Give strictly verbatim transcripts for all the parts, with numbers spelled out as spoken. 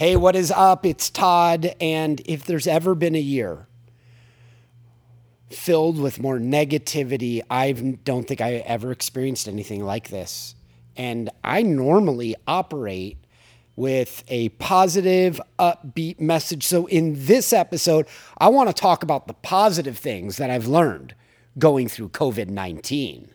Hey, what is up? It's Todd, and if there's ever been a year filled with more negativity, I don't think I ever experienced anything like this. And I normally operate with a positive, upbeat message. So in this episode, I want to talk about the positive things that I've learned going through covid nineteen.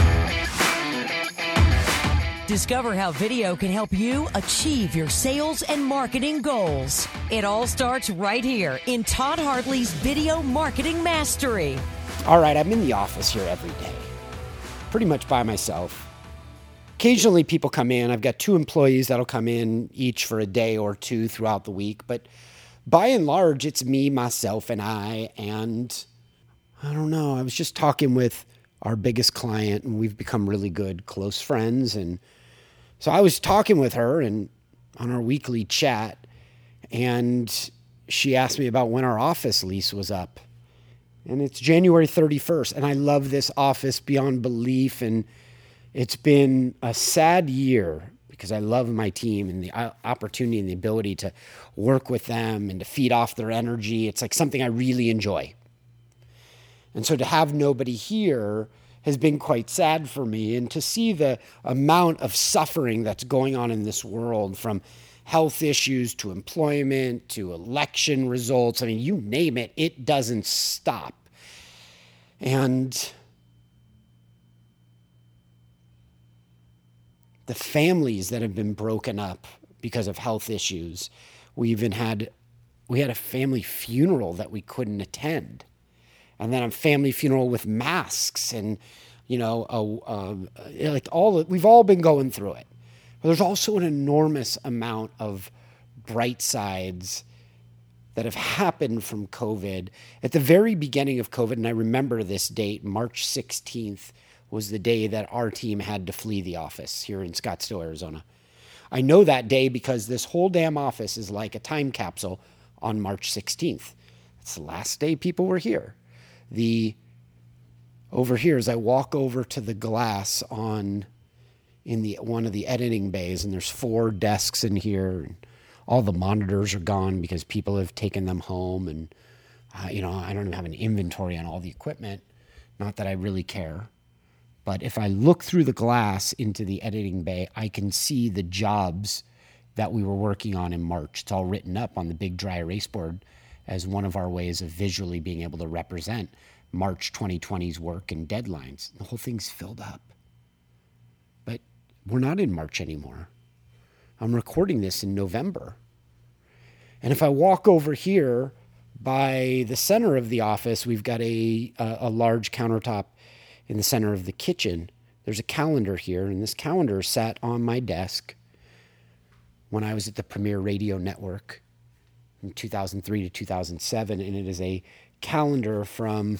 Discover how video can help you achieve your sales and marketing goals. It all starts right here in Todd Hartley's Video Marketing Mastery. All right, I'm in the office here every day, pretty much by myself. Occasionally people come in. I've got two employees that'll come in each for a day or two throughout the week. But by and large, it's me, myself, and I. And I don't know, I was just talking with our biggest client, and we've become really good, close friends. And so I was talking with her and on our weekly chat, and she asked me about when our office lease was up. And it's January thirty-first. And I love this office beyond belief. And it's been a sad year because I love my team and the opportunity and the ability to work with them and to feed off their energy. It's like something I really enjoy. And so to have nobody here has been quite sad for me. And to see the amount of suffering that's going on in this world, from health issues to employment to election results, I mean, you name it, it doesn't stop. And the families that have been broken up because of health issues. We even had, we had a family funeral that we couldn't attend. And then a family funeral with masks and, you know, a, a, like all, we've all been going through it. But there's also an enormous amount of bright sides that have happened from COVID. At the very beginning of COVID, and I remember this date, March sixteenth, was the day that our team had to flee the office here in Scottsdale, Arizona. I know that day because this whole damn office is like a time capsule on March sixteenth. It's the last day people were here. The over here, as I walk over to the glass on in the one of the editing bays, and there's four desks in here, and all the monitors are gone because people have taken them home, and uh, you know, I don't even have an inventory on all the equipment. Not that I really care, but if I look through the glass into the editing bay, I can see the jobs that we were working on in March. It's all written up on the big dry erase board as one of our ways of visually being able to represent March twenty twenty's work and deadlines. The whole thing's filled up. But we're not in March anymore. I'm recording this in November. And if I walk over here by the center of the office, we've got a, a, a large countertop in the center of the kitchen. There's a calendar here, and this calendar sat on my desk when I was at the Premier Radio Network in two thousand three to two thousand seven, and it is a calendar from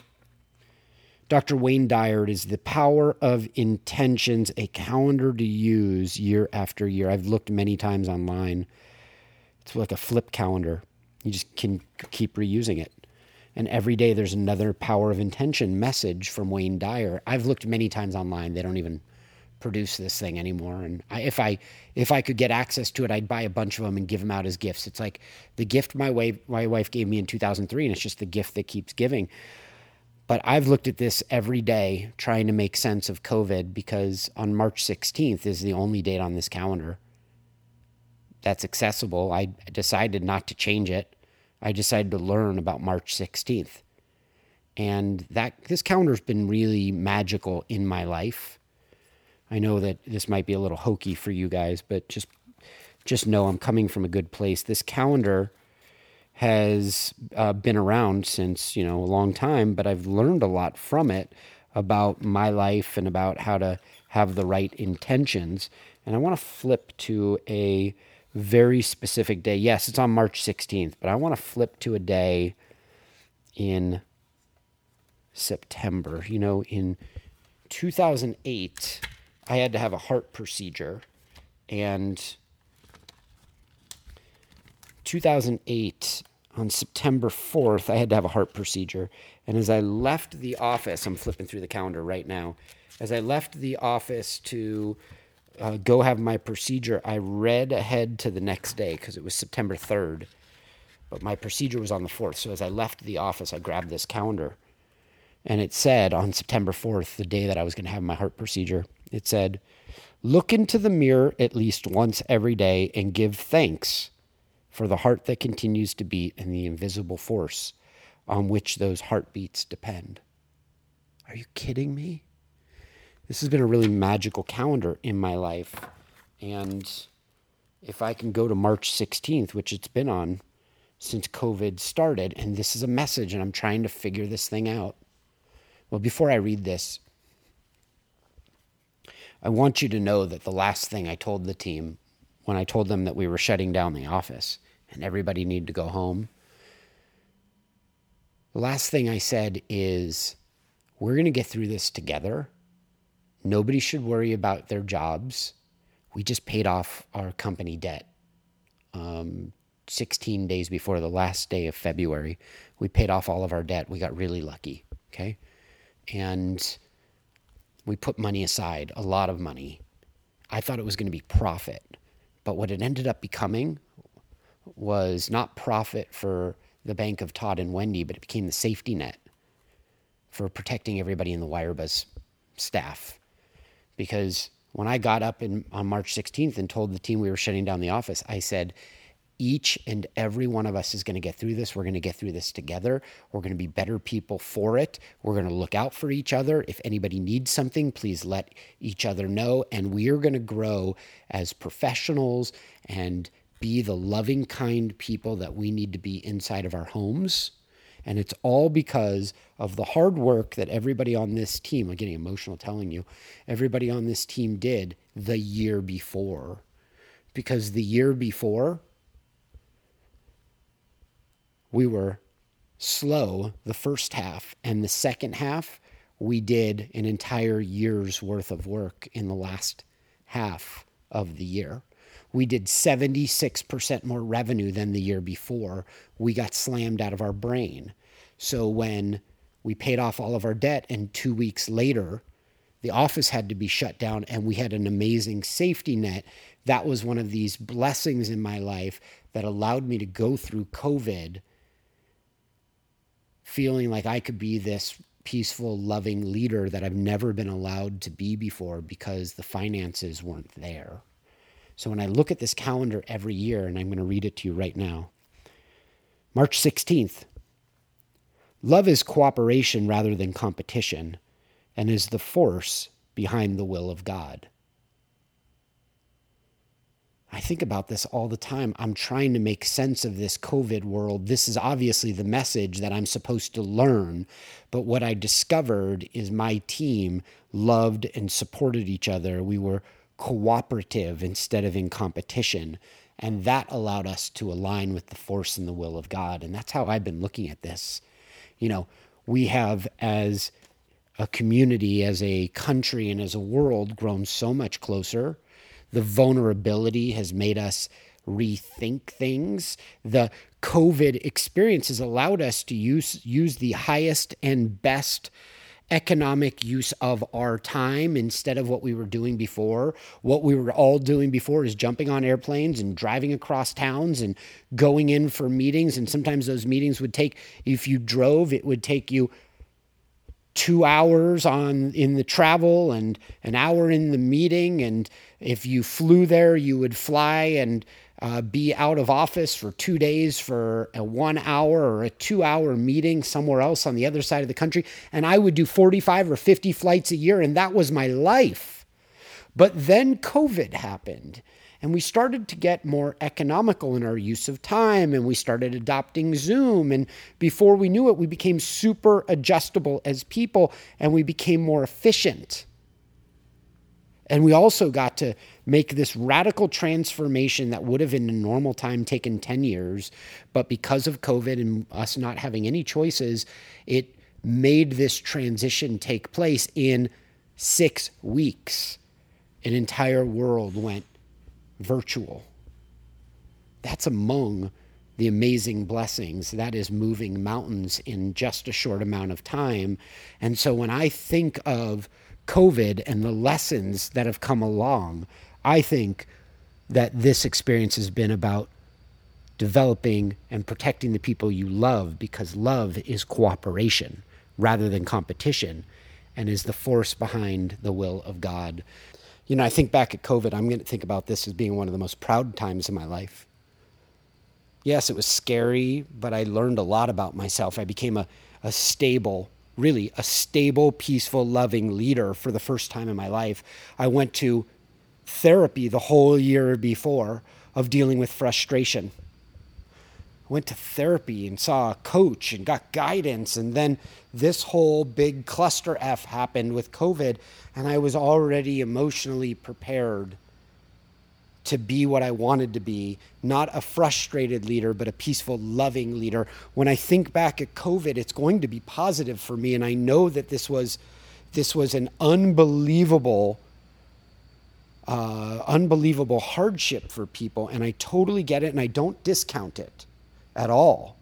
Doctor Wayne Dyer. It is The Power of Intentions, a calendar to use year after year. I've looked many times online. It's like a flip calendar. You just can keep reusing it. And every day there's another Power of Intention message from Wayne Dyer. I've looked many times online. They don't even produce this thing anymore. And I, if I if I could get access to it, I'd buy a bunch of them and give them out as gifts. It's like the gift my wife, my wife gave me in two thousand three, and it's just the gift that keeps giving. But I've looked at this every day trying to make sense of COVID, because on March sixteenth is the only date on this calendar that's accessible. I decided not to change it. I decided to learn about March sixteenth. And that this calendar's been really magical in my life. I know that this might be a little hokey for you guys, but just just know I'm coming from a good place. This calendar has uh, been around since, you know, a long time, but I've learned a lot from it about my life and about how to have the right intentions. And I want to flip to a very specific day. Yes, it's on March sixteenth, but I want to flip to a day in September. You know, in two thousand eight, I had to have a heart procedure, and two thousand eight, on September fourth, I had to have a heart procedure. And as I left the office, I'm flipping through the calendar right now, as I left the office to uh, go have my procedure, I read ahead to the next day because it was September third, but my procedure was on the fourth. So as I left the office, I grabbed this calendar, and it said on September fourth, the day that I was going to have my heart procedure, it said, look into the mirror at least once every day and give thanks for the heart that continues to beat and the invisible force on which those heartbeats depend. Are you kidding me? This has been a really magical calendar in my life. And if I can go to March sixteenth, which it's been on since COVID started, and this is a message, and I'm trying to figure this thing out. Well, before I read this, I want you to know that the last thing I told the team when I told them that we were shutting down the office and everybody needed to go home, the last thing I said is, we're going to get through this together. Nobody should worry about their jobs. We just paid off our company debt. Um, sixteen days before the last day of February, we paid off all of our debt. We got really lucky, okay? And we put money aside, a lot of money. I thought it was going to be profit. But what it ended up becoming was not profit for the Bank of Todd and Wendy, but it became the safety net for protecting everybody in the Wirebuzz staff. Because when I got up in, on March sixteenth and told the team we were shutting down the office, I said, each and every one of us is going to get through this. We're going to get through this together. We're going to be better people for it. We're going to look out for each other. If anybody needs something, please let each other know. And we are going to grow as professionals and be the loving, kind people that we need to be inside of our homes. And it's all because of the hard work that everybody on this team, I'm getting emotional telling you, everybody on this team did the year before. Because the year before, we were slow the first half, and the second half, we did an entire year's worth of work in the last half of the year. We did seventy-six percent more revenue than the year before. We got slammed out of our brain. So when we paid off all of our debt, and two weeks later, the office had to be shut down, and we had an amazing safety net, that was one of these blessings in my life that allowed me to go through COVID feeling like I could be this peaceful, loving leader that I've never been allowed to be before because the finances weren't there. So when I look at this calendar every year, and I'm going to read it to you right now, March sixteenth, love is cooperation rather than competition and is the force behind the will of God. I think about this all the time. I'm trying to make sense of this COVID world. This is obviously the message that I'm supposed to learn. But what I discovered is my team loved and supported each other. We were cooperative instead of in competition. And that allowed us to align with the force and the will of God. And that's how I've been looking at this. You know, we have, as a community, as a country, and as a world, grown so much closer. The vulnerability has made us rethink things. The COVID experience has allowed us to use, use the highest and best economic use of our time instead of what we were doing before. What we were all doing before is jumping on airplanes and driving across towns and going in for meetings. And sometimes those meetings would take, if you drove, it would take you two hours on in the travel and an hour in the meeting. And if you flew there, you would fly and uh, be out of office for two days for a one hour or a two hour meeting somewhere else on the other side of the country. And I would do forty-five or fifty flights a year, and that was my life. But then COVID happened. And we started to get more economical in our use of time, and we started adopting Zoom. And before we knew it, we became super adjustable as people, and we became more efficient. And we also got to make this radical transformation that would have in a normal time taken ten years. But because of COVID and us not having any choices, it made this transition take place in six weeks. An entire world went virtual. That's among the amazing blessings. That is moving mountains in just a short amount of time. And so when I think of COVID and the lessons that have come along, I think that this experience has been about developing and protecting the people you love, because love is cooperation rather than competition and is the force behind the will of God. You know, I think back at COVID, I'm going to think about this as being one of the most proud times in my life. Yes, it was scary, but I learned a lot about myself. I became a, a stable, really a stable, peaceful, loving leader for the first time in my life. I went to therapy the whole year before of dealing with frustration. I went to therapy and saw a coach and got guidance, and then this whole big cluster F happened with COVID, and I was already emotionally prepared to be what I wanted to be, not a frustrated leader, but a peaceful, loving leader. When I think back at COVID, it's going to be positive for me, and I know that this was this was an unbelievable uh, unbelievable hardship for people, and I totally get it, and I don't discount it at all.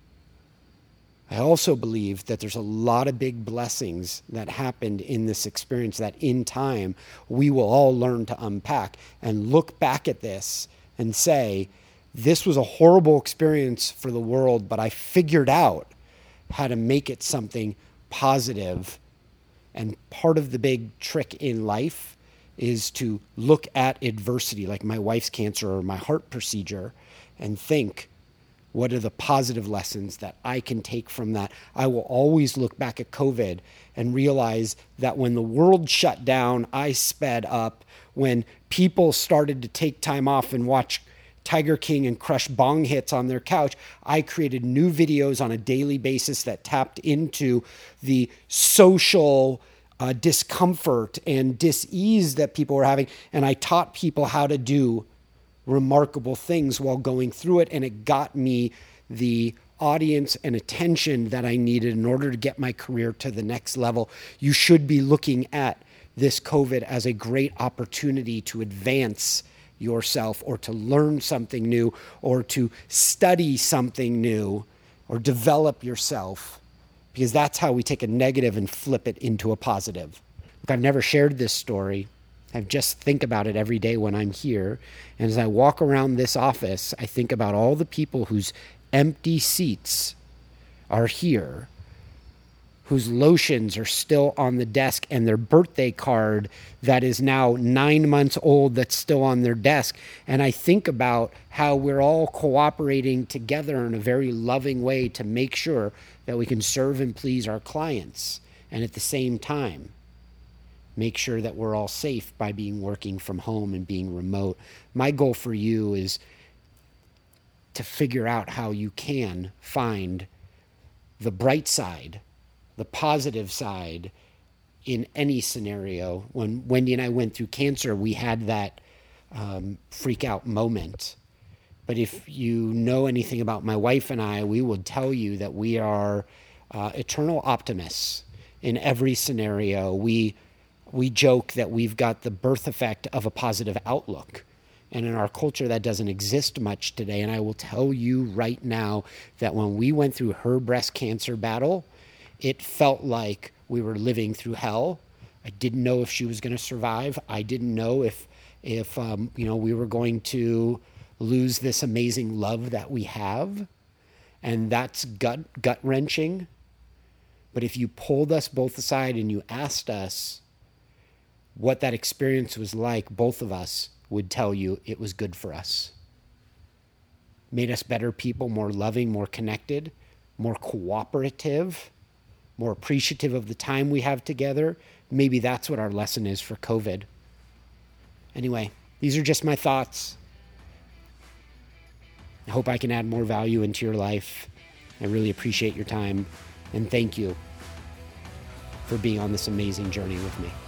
I also believe that there's a lot of big blessings that happened in this experience that in time we will all learn to unpack and look back at this and say, this was a horrible experience for the world, but I figured out how to make it something positive. And part of the big trick in life is to look at adversity, like my wife's cancer or my heart procedure, and think, what are the positive lessons that I can take from that? I will always look back at COVID and realize that when the world shut down, I sped up. When people started to take time off and watch Tiger King and crush bong hits on their couch, I created new videos on a daily basis that tapped into the social uh, discomfort and dis-ease that people were having. And I taught people how to do remarkable things while going through it, and it got me the audience and attention that I needed in order to get my career to the next level. You should be looking at this COVID as a great opportunity to advance yourself, or to learn something new, or to study something new, or develop yourself, because that's how we take a negative and flip it into a positive. Look, I've never shared this story. I just think about it every day when I'm here. And as I walk around this office, I think about all the people whose empty seats are here, whose lotions are still on the desk, and their birthday card that is now nine months old that's still on their desk. And I think about how we're all cooperating together in a very loving way to make sure that we can serve and please our clients, and at the same time make sure that we're all safe by being working from home and being remote. My goal for you is to figure out how you can find the bright side, the positive side in any scenario. When Wendy and I went through cancer, we had that um, freak out moment. But if you know anything about my wife and I, we would tell you that we are uh, eternal optimists in every scenario. We We joke that we've got the birth effect of a positive outlook. And in our culture, that doesn't exist much today. And I will tell you right now that when we went through her breast cancer battle, it felt like we were living through hell. I didn't know if she was going to survive. I didn't know if, if um, you know, we were going to lose this amazing love that we have. And that's gut, gut-wrenching. But if you pulled us both aside and you asked us what that experience was like, both of us would tell you it was good for us. Made us better people, more loving, more connected, more cooperative, more appreciative of the time we have together. Maybe that's what our lesson is for COVID. Anyway, these are just my thoughts. I hope I can add more value into your life. I really appreciate your time, and thank you for being on this amazing journey with me.